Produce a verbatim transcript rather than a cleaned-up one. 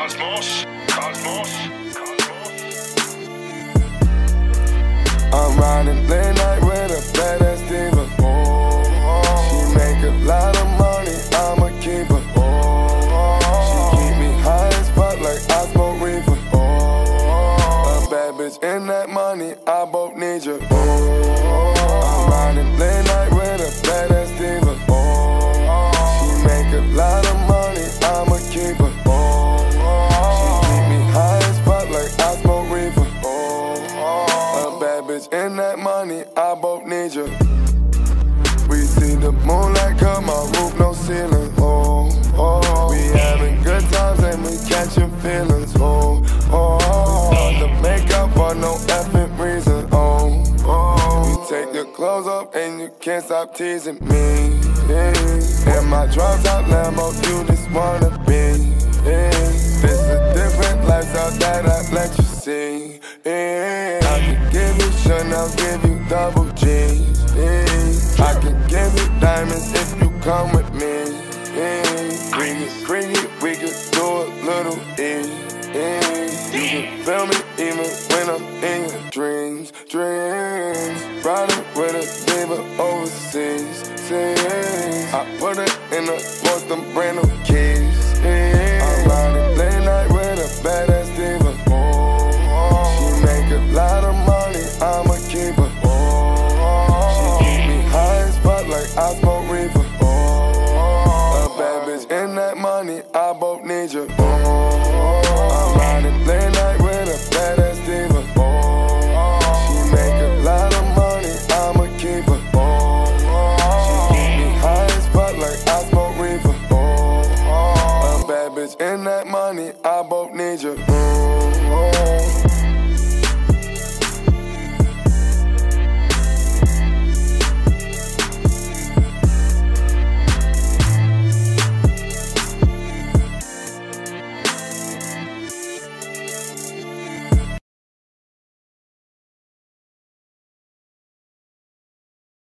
Cosmos, Cosmos, Cosmos. I'm riding late night with a badass diva. She make a lot of money, I'm a keeper. She keep me high as fuck like I smoke reefer. A bad bitch in that money, I both need you. I'm riding late night with a badass diva. She make a lot of money, I'm a keeper. She keep me high as fuck like I smoke reefer. A bad bitch in that money, I both need you. We see the moonlight come, our roof no ceiling. Oh, oh, we having good times and we catching feelings. Oh, oh, we the makeup for no effing reason. Oh, oh, we take your clothes off and you can't stop teasing me. Yeah. In my drop top Lambo, you just wanna be. Yeah. This a different lifestyle that I let you see. Yeah. I can give you Chanel, give you double G's. Yeah. I can give you diamonds if you come with me. Yeah. We can bring it, we can do a little E. Yeah. You can feel me even when I'm in your dreams, dreams. Riding with a diva overseas, seas. I put her in the post, them brand new keys. Yeah. I'm riding late night with a badass diva. She make a lot of money, I'm a keeper. She keep me high as fuck like I smoke reefer. A bad bitch in that money, I both need you. I'm riding late night